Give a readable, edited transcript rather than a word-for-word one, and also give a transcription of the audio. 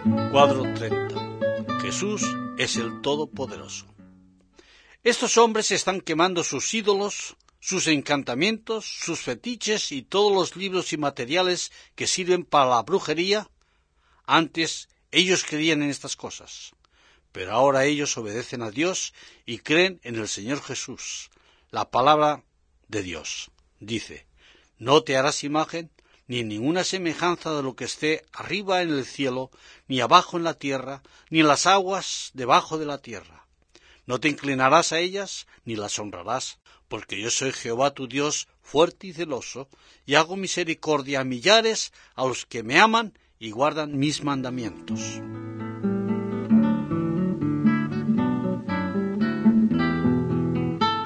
Cuadro 30. Jesús es el Todopoderoso. Estos hombres están quemando sus ídolos, sus encantamientos, sus fetiches y todos los libros y materiales que sirven para la brujería. Antes ellos creían en estas cosas, pero ahora ellos obedecen a Dios y creen en el Señor Jesús. La palabra de Dios dice: no te harás imagen ni ninguna semejanza de lo que esté arriba en el cielo, ni abajo en la tierra, ni en las aguas debajo de la tierra. No te inclinarás a ellas, ni las honrarás, porque yo soy Jehová tu Dios, fuerte y celoso, y hago misericordia a millares, a los que me aman y guardan mis mandamientos.